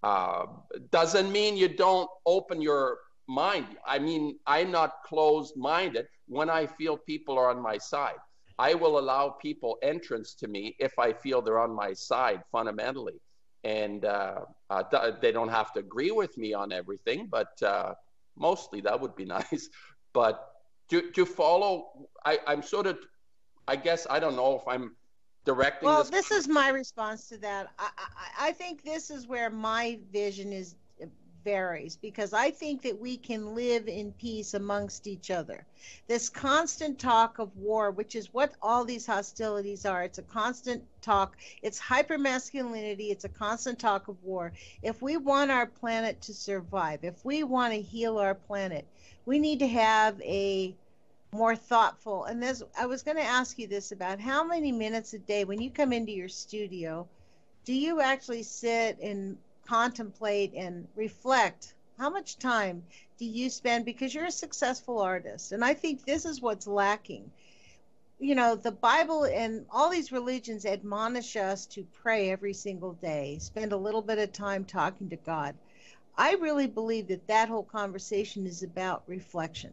Doesn't mean you don't open your mind. I mean, I'm not closed-minded when I feel people are on my side. I will allow people entrance to me if I feel they're on my side fundamentally. And they don't have to agree with me on everything, but mostly that would be nice. But to follow, I'm sort of, I guess, I don't know if I'm directing well, this is my response to that. I think this is where my vision varies, because I think that we can live in peace amongst each other. This constant talk of war, which is what all these hostilities are, it's a constant talk. It's hypermasculinity. It's a constant talk of war. If we want our planet to survive, if we want to heal our planet, we need to have a more thoughtful, and this, I was going to ask you this, about how many minutes a day when you come into your studio, do you actually sit and contemplate and reflect? How much time do you spend? Because you're a successful artist, and I think this is what's lacking. You know, the Bible and all these religions admonish us to pray every single day, spend a little bit of time talking to God. I really believe that that whole conversation is about reflection.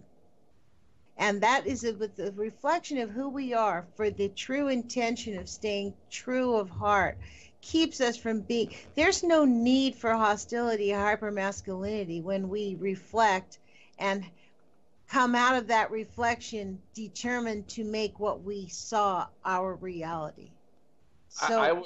And that is with the reflection of who we are, for the true intention of staying true of heart, keeps us from being, there's no need for hostility, hypermasculinity, when we reflect and come out of that reflection determined to make what we saw our reality. So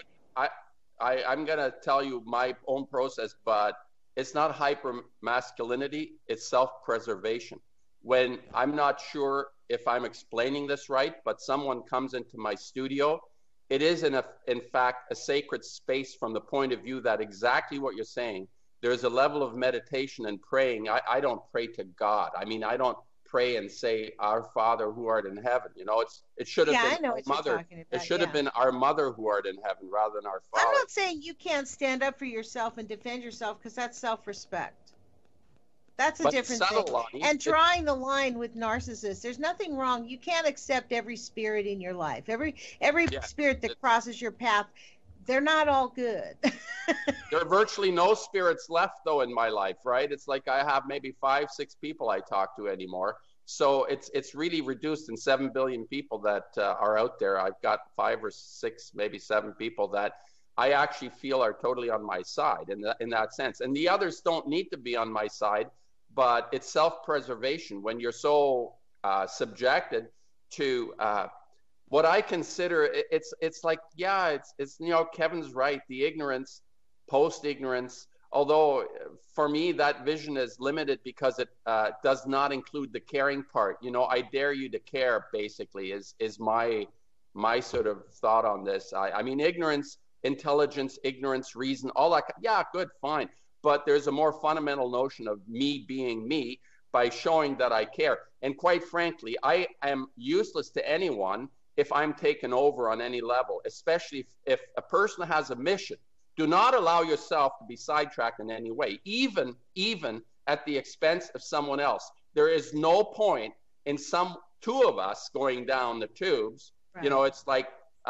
I'm going to tell you my own process, but it's not hypermasculinity, it's self-preservation. When I'm not sure if I'm explaining this right, but someone comes into my studio, it is in fact a sacred space from the point of view that exactly what you're saying. there's a level of meditation and praying. I don't pray to God. I mean, I don't pray and say, "Our Father who art in heaven." You know, it should have been our mother. It should have been our mother who art in heaven rather than our Father. I'm not saying you can't stand up for yourself and defend yourself, because that's self-respect. That's a different thing. Lonnie, and drawing the line with narcissists, there's nothing wrong. You can't accept every spirit in your life. Every spirit that crosses your path, they're not all good. There are virtually no spirits left, though, in my life, right? It's like I have maybe 5, 6 people I talk to anymore. So it's really reduced in 7 billion people that are out there. I've got 5 or 6, maybe 7 people that I actually feel are totally on my side in that sense. And the others don't need to be on my side, but it's self-preservation when you're so subjected to what I consider, it's like, yeah, it's you know, Kevin's right, the ignorance, post-ignorance, although for me that vision is limited because it does not include the caring part. You know, I dare you to care, basically, is my sort of thought on this. I mean, ignorance, intelligence, ignorance, reason, all that, yeah, good, fine. But there's a more fundamental notion of me being me by showing that I care. And quite frankly, I am useless to anyone if I'm taken over on any level, especially if a person has a mission. Do not allow yourself to be sidetracked in any way, even at the expense of someone else. There is no point in two of us going down the tubes. Right. You know, it's like,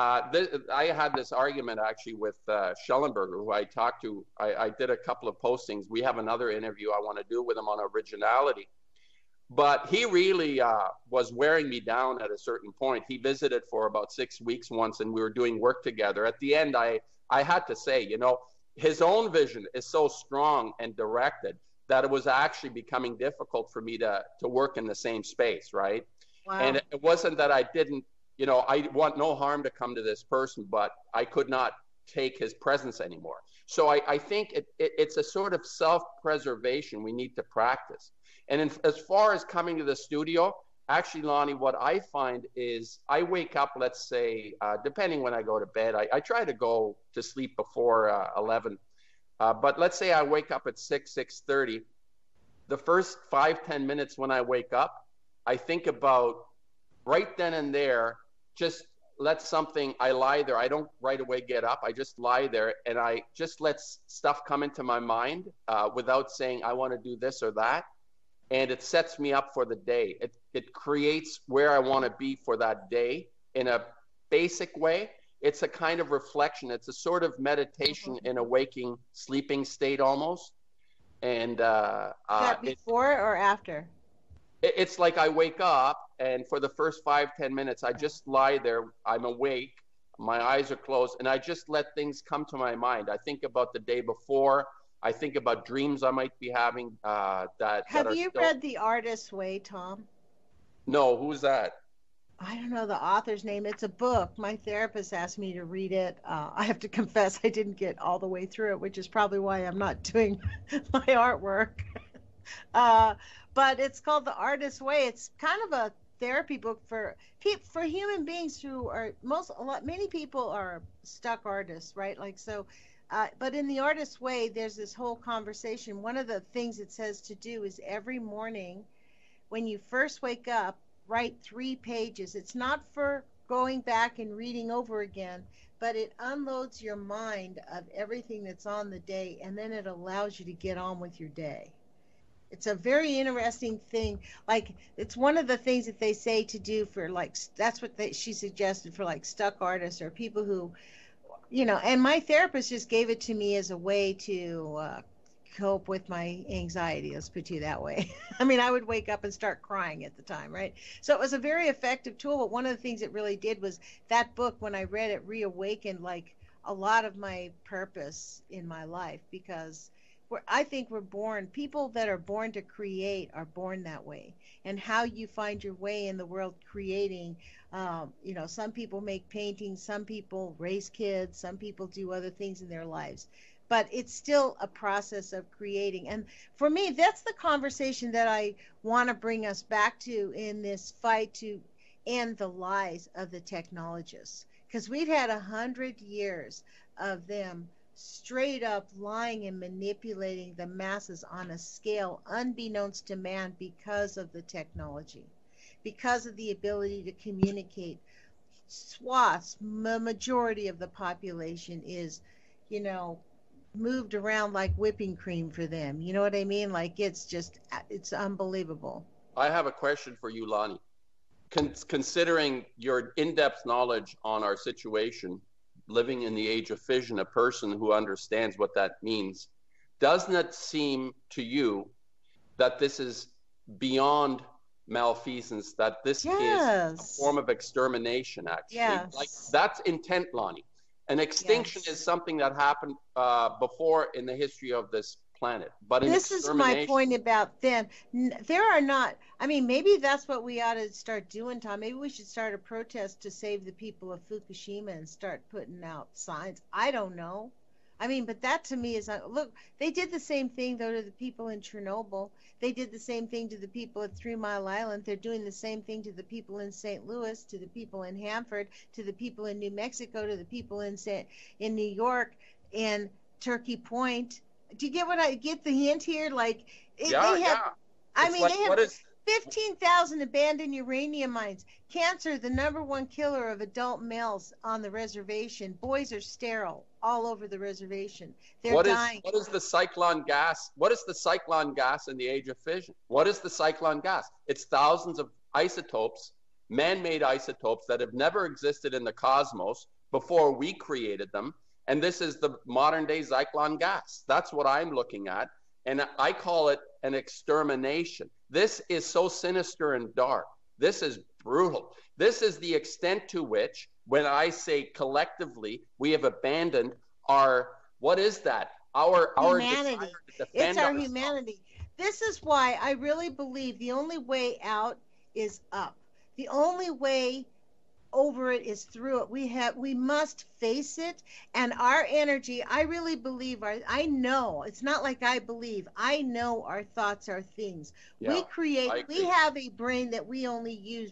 I had this argument actually with Schellenberger, who I talked to. I did a couple of postings. We have another interview I want to do with him on originality. But he really was wearing me down at a certain point. He visited for about 6 weeks once, and we were doing work together. At the end, I had to say, you know, his own vision is so strong and directed that it was actually becoming difficult for me to work in the same space, right? Wow. And it wasn't that I didn't, you know, I want no harm to come to this person, but I could not take his presence anymore. So I think it's a sort of self-preservation we need to practice. And as far as coming to the studio, actually, Lonnie, what I find is I wake up, let's say, depending when I go to bed, I try to go to sleep before 11. But let's say I wake up at 6:30. The first 5-10 minutes when I wake up, I think about right then and there, just I lie there. I don't right away get up. I just lie there and I just let stuff come into my mind without saying I want to do this or that. And it sets me up for the day. It creates where I want to be for that day in a basic way. It's a kind of reflection. It's a sort of meditation in a waking, sleeping state almost. And is that before or after? It's like I wake up, and for the first 5-10 minutes, I just lie there. I'm awake. My eyes are closed, and I just let things come to my mind. I think about the day before. I think about dreams I might be having. Have you read The Artist's Way, Tom? No, who's that? I don't know the author's name. It's a book. My therapist asked me to read it. I have to confess I didn't get all the way through it, which is probably why I'm not doing my artwork. But it's called The Artist's Way. It's kind of a therapy book for human beings who are many people are stuck artists, right? Like so. But in The Artist's Way, there's this whole conversation. One of the things it says to do is every morning when you first wake up, write 3 pages. It's not for going back and reading over again, but it unloads your mind of everything that's on the day, and then it allows you to get on with your day. It's a very interesting thing. Like, it's one of the things that they say to do for, like, that's what she suggested for, like, stuck artists or people who, you know, and my therapist just gave it to me as a way to cope with my anxiety, let's put it that way. I mean, I would wake up and start crying at the time, right? So it was a very effective tool, but one of the things it really did was that book, when I read it, reawakened like a lot of my purpose in my life, because I think we're born, people that are born to create are born that way. And how you find your way in the world creating, you know, some people make paintings, some people raise kids, some people do other things in their lives. But it's still a process of creating. And for me, that's the conversation that I want to bring us back to in this fight to end the lies of the technologists. Because we've had 100 years of them straight up lying and manipulating the masses on a scale unbeknownst to man because of the technology, because of the ability to communicate. Swaths, the majority of the population is, you know, moved around like whipping cream for them. You know what I mean? Like it's unbelievable. I have a question for you, Lonnie. Considering your in-depth knowledge on our situation, living in the age of fission, a person who understands what that means, doesn't it seem to you that this is beyond malfeasance, that this is a form of extermination, actually? Yes. Like, that's intent, Lonnie. An extinction is something that happened before in the history of this planet. But this is my point about them. There are not, I mean, maybe that's what we ought to start doing, Tom. Maybe we should start a protest to save the people of Fukushima and start putting out signs. I don't know. I mean, but that to me is, look, they did the same thing, though, to the people in Chernobyl. They did the same thing to the people at 3 Mile Island. They're doing the same thing to the people in St. Louis, to the people in Hanford, to the people in New Mexico, to the people in New York, and Turkey Point. Do you get what I get the hint here? Like, they have, I mean, they have 15,000 abandoned uranium mines. Cancer, the #1 killer of adult males on the reservation. Boys are sterile all over the reservation. They're dying. What is the cyclone gas? What is the cyclone gas in the age of fission? What is the cyclone gas? It's thousands of isotopes, man-made isotopes that have never existed in the cosmos before we created them. And this is the modern day cyclone gas. That's what I'm looking at. And I call it an extermination. This is so sinister and dark. This is brutal. This is the extent to which, when I say collectively, we have abandoned our, what is that? Our humanity. It's our humanity. This is why I really believe the only way out is up. The only way over it is through it. We must face it, and our energy, I really believe, I know, it's not like I believe, I know our thoughts are things. We have a brain that we only use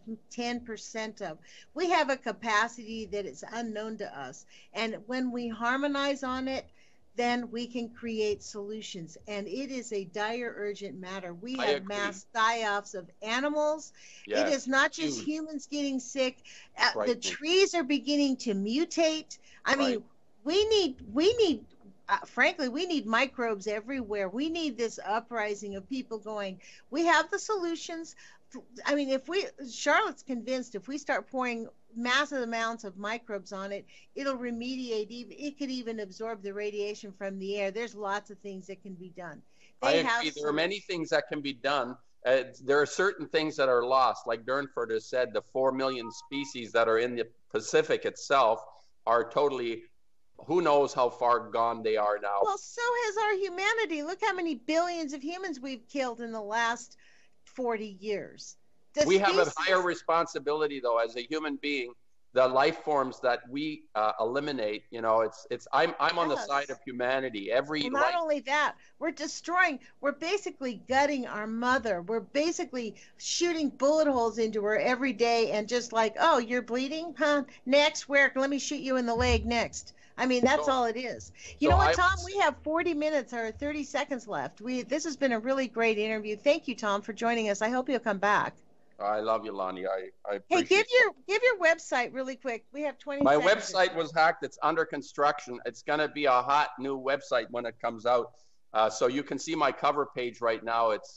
10% of. We have a capacity that is unknown to us, and when we harmonize on it, then we can create solutions. And it is a dire, urgent matter. We have mass die-offs of animals. Yes. It is not just humans getting sick. The trees are beginning to mutate. I mean, we need, frankly, we need microbes everywhere. We need this uprising of people going, we have the solutions. I mean, Charlotte's convinced if we start pouring massive amounts of microbes on it, it'll remediate. It could even absorb the radiation from the air. There's lots of things that can be done. I agree. There are many things that can be done. There are certain things that are lost. Like Durnford has said, the 4 million species that are in the Pacific itself are totally, who knows how far gone they are now. Well, so has our humanity. Look how many billions of humans we've killed in the last 40 years. We have a higher responsibility, though, as a human being. The life forms that we eliminate, you know, I'm on the side of humanity. Not only that, we're basically gutting our mother. We're basically shooting bullet holes into her every day, and just like, oh, you're bleeding, huh? Next, where? Let me shoot you in the leg next. I mean, that's all it is. You know what, Tom? We have 40 minutes or 30 seconds left. This has been a really great interview. Thank you, Tom, for joining us. I hope you'll come back. I love you, Lonnie. I appreciate give your website really quick. We have 20 My seconds. website was hacked. It's under construction. It's going to be a hot new website when it comes out. So you can see my cover page right now. It's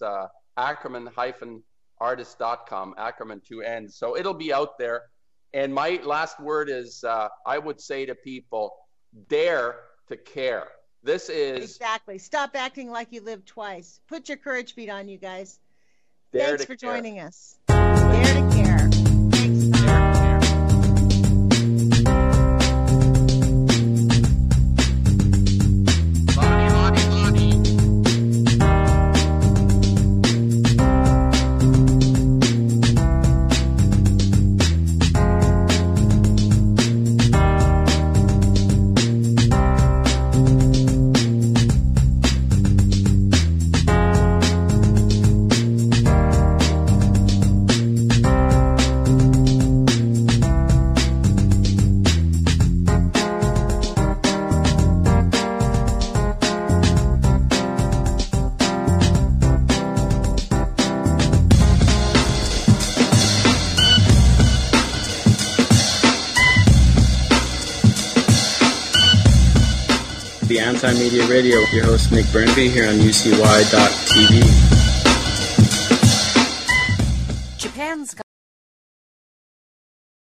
Ackerman-artist.com, Ackerman 2 N's. So it'll be out there. And my last word is I would say to people, dare to care. This is... Exactly. Stop acting like you lived twice. Put your courage feet on, you guys. Thanks for joining us. Dare to care. Thanks, Tom. the Anti-Media Radio with your host Nick Burnby here on UCY.tv. Japan's